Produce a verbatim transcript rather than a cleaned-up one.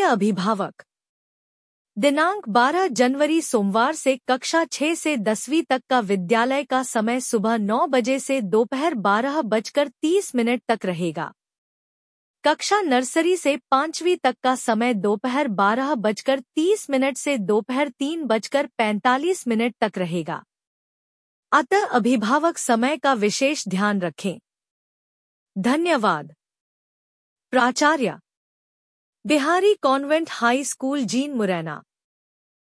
अभिभावक दिनांक बारह जनवरी सोमवार से कक्षा छह से दसवीं तक का विद्यालय का समय सुबह नौ बजे से दोपहर बारह बजकर तीस मिनट तक रहेगा। कक्षा नर्सरी से पांचवीं तक का समय दोपहर बारह बजकर तीस मिनट से दोपहर तीन बजकर पैंतालीस मिनट तक रहेगा। अतः अभिभावक समय का विशेष ध्यान रखें। धन्यवाद। प्राचार्य, बिहारी कॉन्वेंट हाई स्कूल, जीन मुरैना।